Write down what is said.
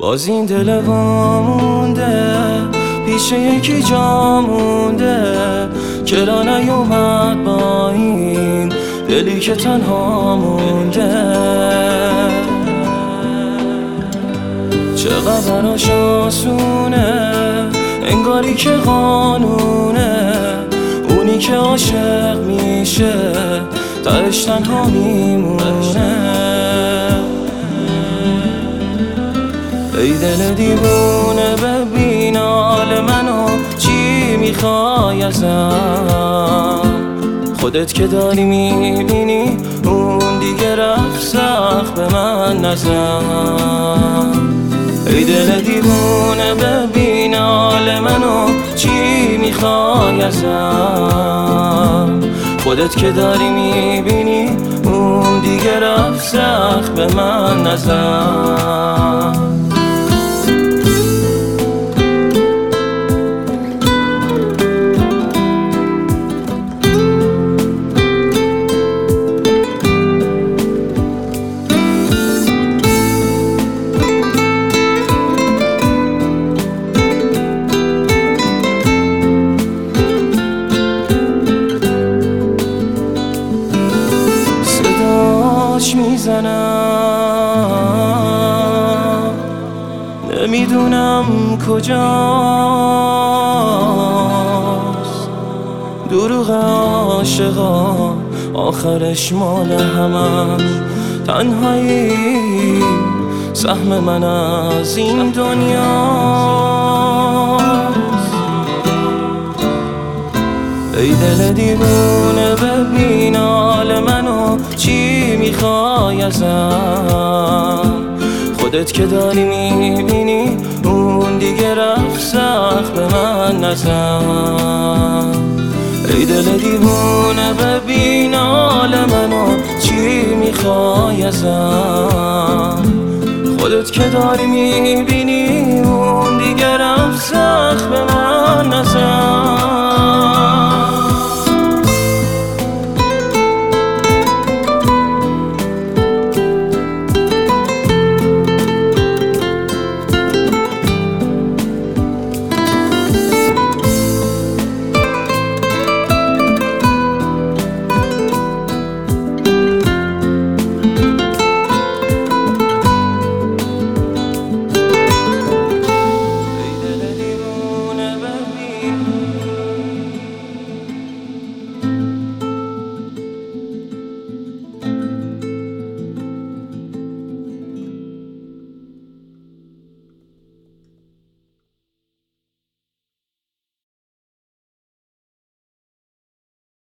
باز این دل وامونده پیش یکی جا مونده، چرا نیومد با این دلی که تنها مونده. چقدر براش آسونه انگاری که قانونه، اونی که عاشق میشه تهش تنها میمونه. ای دل دیوونه ببین حال منو، چی میخوای ازم؟ خودت که داری میبینی اون دیگه رفت سخت به من نزن. ای دل دیوونه ببین حال منو، چی میخوای ازم؟ خودت که داری میبینی اون دیگه رفت سخت به من نزن. میزنم نمیدونم کجاست، دروغ عاشقا آخرش مال همم. تنهایی سهم من از این دنیاست. ای دل دیوونه ببین حال منو، چی میخوای ازم؟ خودت که داری میبینی اون دیگه رفت سخت به من نزن. ای دل دیوونه ببین حال منو، چی میخوای ازم؟ خودت که داری میبینی اون دیگه رفت سخت به من نزن.